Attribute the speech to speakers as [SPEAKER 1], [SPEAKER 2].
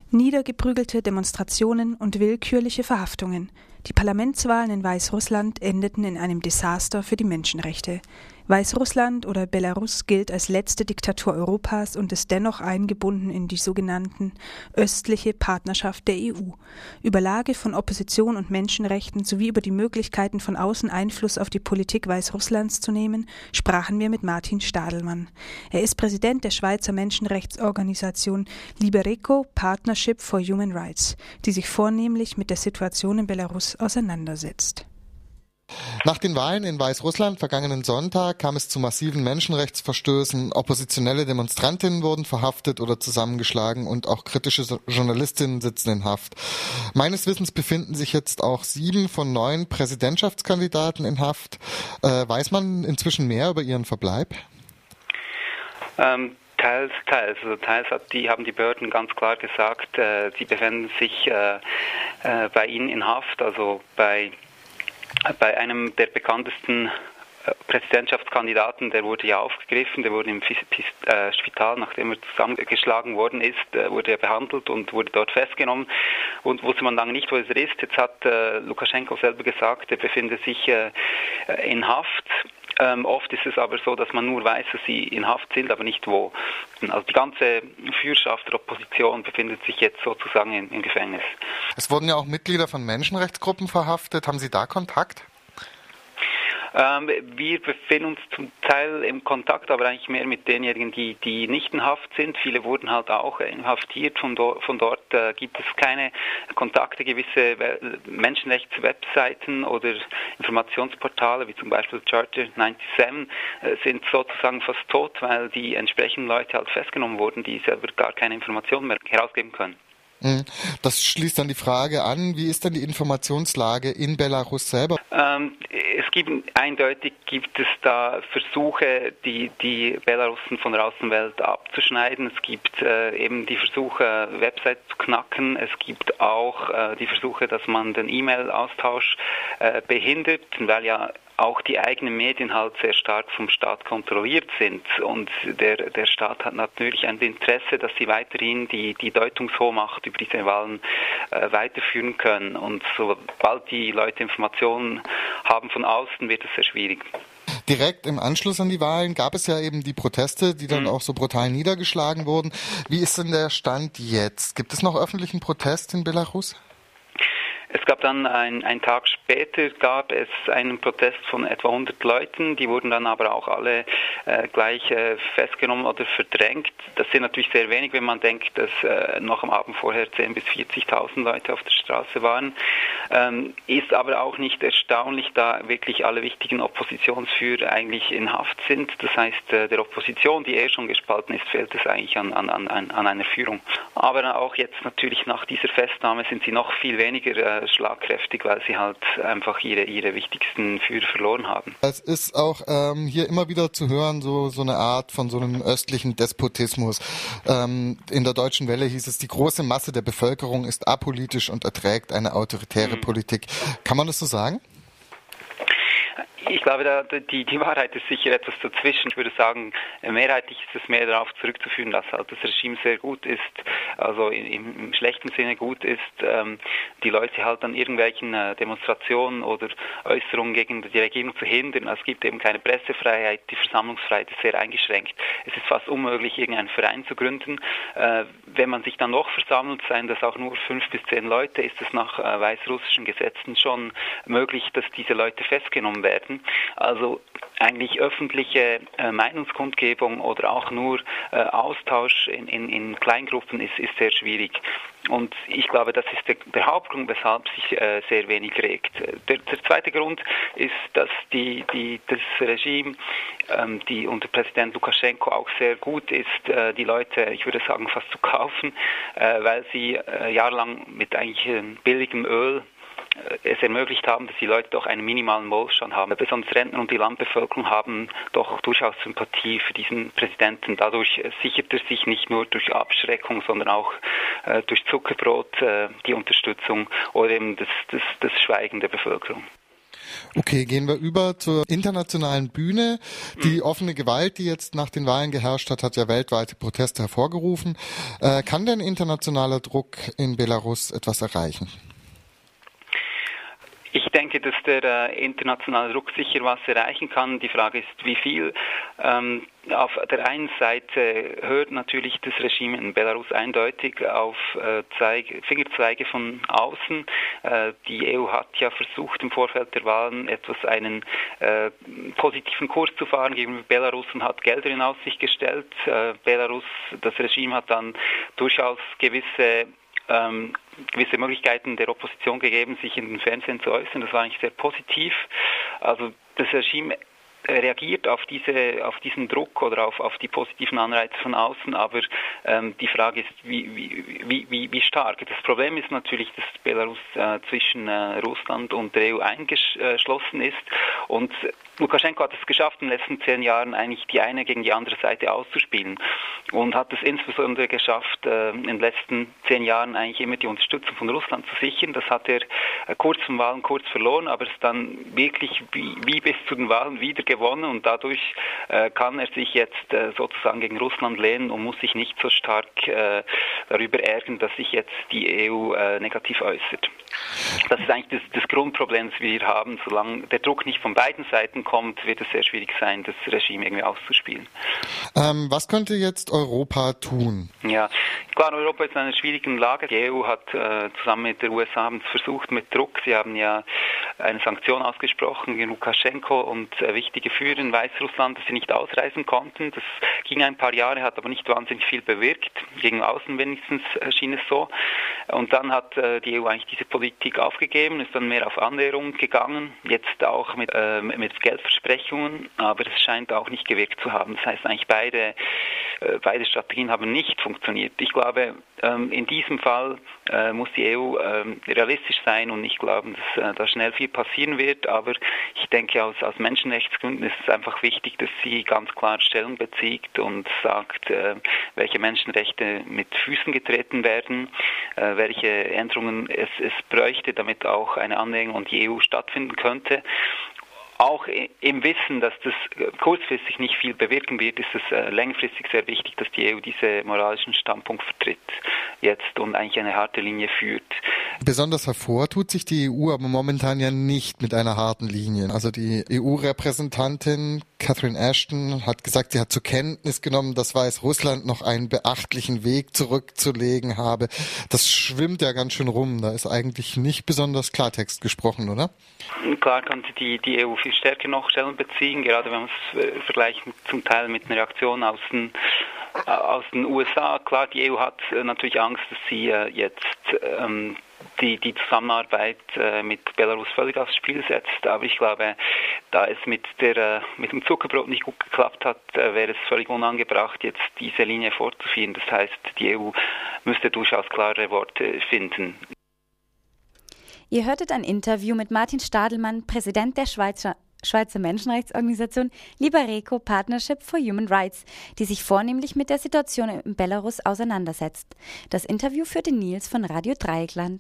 [SPEAKER 1] Niedergeprügelte Demonstrationen und willkürliche Verhaftungen. Die Parlamentswahlen in Weißrussland endeten in einem Desaster für die Menschenrechte. Weißrussland oder Belarus gilt als letzte Diktatur Europas und ist dennoch eingebunden in die sogenannten östliche Partnerschaft der EU. Über Lage von Opposition und Menschenrechten sowie über die Möglichkeiten von außen Einfluss auf die Politik Weißrusslands zu nehmen, sprachen wir mit Martin Stadelmann. Er ist Präsident der Schweizer Menschenrechtsorganisation Libereco Partnership for Human Rights, die sich vornehmlich mit der Situation in Belarus auseinandersetzt.
[SPEAKER 2] Nach den Wahlen in Weißrussland vergangenen Sonntag kam es zu massiven Menschenrechtsverstößen. Oppositionelle Demonstrantinnen wurden verhaftet oder zusammengeschlagen und auch kritische Journalistinnen sitzen in Haft. Meines Wissens befinden sich jetzt auch 7 von 9 Präsidentschaftskandidaten in Haft. Weiß man inzwischen mehr über ihren Verbleib?
[SPEAKER 3] Teils. Also teils haben die Behörden ganz klar gesagt, sie befinden sich bei ihnen in Haft, also bei einem der bekanntesten Präsidentschaftskandidaten, der wurde ja aufgegriffen, der wurde im Spital, nachdem er zusammengeschlagen worden ist, wurde er behandelt und wurde dort festgenommen und wusste man lange nicht, wo er ist. Jetzt hat Lukaschenko selber gesagt, er befindet sich in Haft. Oft ist es aber so, dass man nur weiß, dass sie in Haft sind, aber nicht wo. Also die ganze Führerschaft der Opposition befindet sich jetzt sozusagen im Gefängnis.
[SPEAKER 2] Es wurden ja auch Mitglieder von Menschenrechtsgruppen verhaftet. Haben Sie da Kontakt?
[SPEAKER 3] Wir befinden uns zum Teil im Kontakt, aber eigentlich mehr mit denjenigen, die nicht in Haft sind. Viele wurden halt auch inhaftiert. Von dort gibt es keine Kontakte. Gewisse Menschenrechtswebseiten oder Informationsportale, wie zum Beispiel Charter 97, sind sozusagen fast tot, weil die entsprechenden Leute halt festgenommen wurden, die selber gar keine Informationen mehr herausgeben können.
[SPEAKER 2] Das schließt dann die Frage an, wie ist denn die Informationslage in Belarus selber?
[SPEAKER 3] Eindeutig gibt es da Versuche, die Belarussen von der Außenwelt abzuschneiden. Es gibt eben die Versuche, Websites zu knacken. Es gibt auch die Versuche, dass man den E-Mail-Austausch behindert, weil ja auch die eigenen Medien halt sehr stark vom Staat kontrolliert sind und der Staat hat natürlich ein Interesse, dass sie weiterhin die Deutungshochmacht über diese Wahlen weiterführen können und sobald die Leute Informationen haben von außen, wird es sehr schwierig.
[SPEAKER 2] Direkt im Anschluss an die Wahlen gab es ja eben die Proteste, die dann auch so brutal niedergeschlagen wurden. Wie ist denn der Stand jetzt? Gibt es noch öffentlichen Protest in Belarus?
[SPEAKER 3] Es gab dann einen Tag später gab es einen Protest von etwa 100 Leuten, die wurden dann aber auch alle gleich festgenommen oder verdrängt. Das sind natürlich sehr wenig, wenn man denkt, dass noch am Abend vorher 10.000 bis 40.000 Leute auf der Straße waren. Ist aber auch nicht erstaunlich, da wirklich alle wichtigen Oppositionsführer eigentlich in Haft sind. Das heißt, der Opposition, die schon gespalten ist, fehlt es eigentlich an einer Führung. Aber auch jetzt natürlich nach dieser Festnahme sind sie noch viel weniger schlagkräftig, weil sie halt einfach ihre wichtigsten Führer verloren haben.
[SPEAKER 2] Es ist auch hier immer wieder zu hören, so eine Art von so einem östlichen Despotismus. In der Deutschen Welle hieß es, die große Masse der Bevölkerung ist apolitisch und erträgt eine autoritäre Politik. Kann man das so sagen?
[SPEAKER 3] Ich glaube, die Wahrheit ist sicher etwas dazwischen. Ich würde sagen, mehrheitlich ist es mehr darauf zurückzuführen, dass halt das Regime sehr gut ist, also im schlechten Sinne gut ist, die Leute halt an irgendwelchen Demonstrationen oder Äußerungen gegen die Regierung zu hindern. Es gibt eben keine Pressefreiheit, die Versammlungsfreiheit ist sehr eingeschränkt. Es ist fast unmöglich, irgendeinen Verein zu gründen. Wenn man sich dann noch versammelt, seien das auch nur 5 bis 10 Leute, ist es nach weißrussischen Gesetzen schon möglich, dass diese Leute festgenommen werden. Also eigentlich öffentliche Meinungskundgebung oder auch nur Austausch in Kleingruppen ist sehr schwierig. Und ich glaube, das ist der Hauptgrund, weshalb sich sehr wenig regt. Der zweite Grund ist, dass das Regime, die unter Präsident Lukaschenko auch sehr gut ist, die Leute, ich würde sagen, fast zu kaufen, weil sie jahrelang mit eigentlich billigem Öl es ermöglicht haben, dass die Leute doch einen minimalen Wohlstand haben. Besonders Rentner und die Landbevölkerung haben doch durchaus Sympathie für diesen Präsidenten. Dadurch sichert er sich nicht nur durch Abschreckung, sondern auch durch Zuckerbrot die Unterstützung oder eben das Schweigen der Bevölkerung.
[SPEAKER 2] Okay, gehen wir über zur internationalen Bühne. Die offene Gewalt, die jetzt nach den Wahlen geherrscht hat, hat ja weltweite Proteste hervorgerufen. Kann denn internationaler Druck in Belarus etwas erreichen?
[SPEAKER 3] Ich denke, dass der internationale Druck sicher was erreichen kann. Die Frage ist, wie viel. Auf der einen Seite hört natürlich das Regime in Belarus eindeutig auf Fingerzweige von außen. Die EU hat ja versucht, im Vorfeld der Wahlen einen positiven Kurs zu fahren gegenüber Belarus und hat Gelder in Aussicht gestellt. Das Regime hat dann durchaus gewisse Möglichkeiten der Opposition gegeben, sich in den Fernsehen zu äußern. Das war eigentlich sehr positiv. Also das Regime reagiert auf diesen Druck oder auf die positiven Anreize von außen, aber die Frage ist, wie stark. Das Problem ist natürlich, dass Belarus zwischen Russland und der EU eingeschlossen ist und Lukaschenko hat es geschafft, in den letzten 10 Jahren eigentlich die eine gegen die andere Seite auszuspielen und hat es insbesondere geschafft, in den letzten 10 Jahren eigentlich immer die Unterstützung von Russland zu sichern. Das hat er kurz vor den Wahlen verloren, aber es dann wirklich wie bis zu den Wahlen wieder gewonnen und dadurch kann er sich jetzt sozusagen gegen Russland lehnen und muss sich nicht so stark darüber ärgern, dass sich jetzt die EU negativ äußert. Das ist eigentlich das Grundproblem, das wir hier haben. Solange der Druck nicht von beiden Seiten kommt, wird es sehr schwierig sein, das Regime irgendwie auszuspielen.
[SPEAKER 2] Was könnte jetzt Europa tun?
[SPEAKER 3] Ja, klar, Europa ist in einer schwierigen Lage. Die EU hat zusammen mit der USA versucht mit Druck. Sie haben ja eine Sanktion ausgesprochen gegen Lukaschenko und wichtige Führer in Weißrussland, dass sie nicht ausreisen konnten. Das ging ein paar Jahre, hat aber nicht wahnsinnig viel bewirkt. Gegen außen wenigstens schien es so. Und dann hat die EU eigentlich diese Politik aufgegeben, ist dann mehr auf Annäherung gegangen, jetzt auch mit Geldversprechungen, aber es scheint auch nicht gewirkt zu haben. Das heißt eigentlich beide Strategien haben nicht funktioniert. Ich glaube, in diesem Fall muss die EU realistisch sein und nicht glauben, dass da schnell viel passieren wird, aber ich denke, aus Menschenrechtsgründen ist es einfach wichtig, dass sie ganz klar Stellung bezieht und sagt, welche Menschenrechte mit Füßen getreten werden, welche Änderungen es bräuchte, damit auch eine Annäherung an die EU stattfinden könnte. Auch im Wissen, dass das kurzfristig nicht viel bewirken wird, ist es längerfristig sehr wichtig, dass die EU diese moralischen Standpunkt vertritt jetzt und eigentlich eine harte Linie führt.
[SPEAKER 2] Besonders hervor tut sich die EU aber momentan ja nicht mit einer harten Linie. Also die EU-Repräsentantin Catherine Ashton hat gesagt, sie hat zur Kenntnis genommen, dass Weißrussland noch einen beachtlichen Weg zurückzulegen habe. Das schwimmt ja ganz schön rum. Da ist eigentlich nicht besonders Klartext gesprochen, oder?
[SPEAKER 3] Klar könnte die EU viel stärker noch Stellung beziehen, gerade wenn man es vergleicht zum Teil mit einer Reaktion aus den USA. Klar, die EU hat natürlich Angst, dass sie jetzt die Zusammenarbeit mit Belarus völlig aufs Spiel setzt. Aber ich glaube, da es mit dem Zuckerbrot nicht gut geklappt hat, wäre es völlig unangebracht, jetzt diese Linie fortzuführen. Das heißt, die EU müsste durchaus klare Worte finden.
[SPEAKER 4] Ihr hörtet ein Interview mit Martin Stadelmann, Präsident der Schweizer Menschenrechtsorganisation Libereco Partnership for Human Rights, die sich vornehmlich mit der Situation in Belarus auseinandersetzt. Das Interview führte Nils von Radio Dreieckland.